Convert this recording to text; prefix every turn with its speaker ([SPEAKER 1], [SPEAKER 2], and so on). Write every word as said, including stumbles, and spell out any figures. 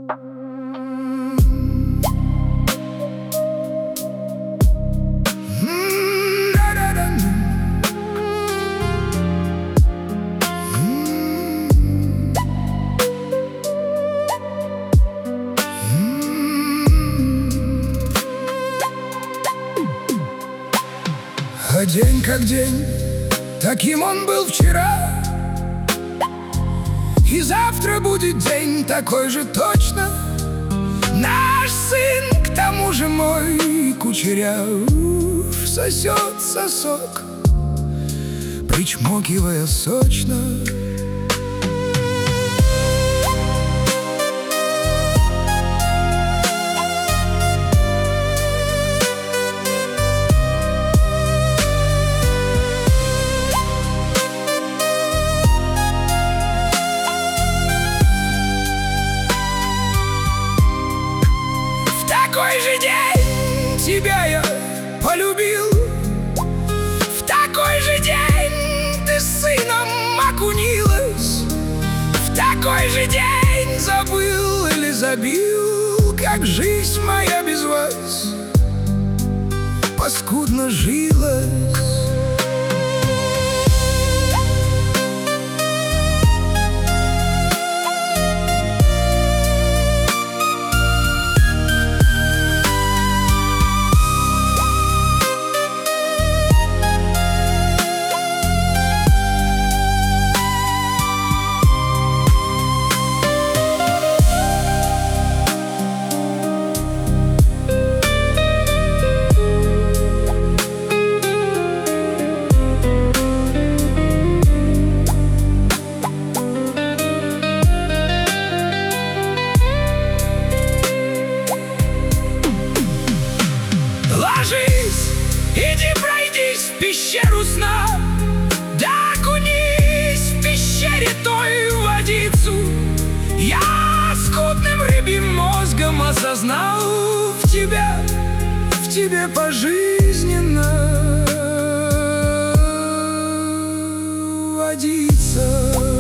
[SPEAKER 1] А день как день, таким он был вчера, и завтра будет день такой же точно. Наш сын, к тому же мой кучеряв, сосет сосок, причмокивая сочно. В такой же день тебя я полюбил, в такой же день ты с сыном окунилась, в такой же день забыл или забил, как жизнь моя без вас паскудно жилась. Ложись, иди пройдись в пещеру сна, да окунись в пещере той в водицу. Я скудным рыбьим мозгом осознал в тебя, в тебе пожизненно водиться.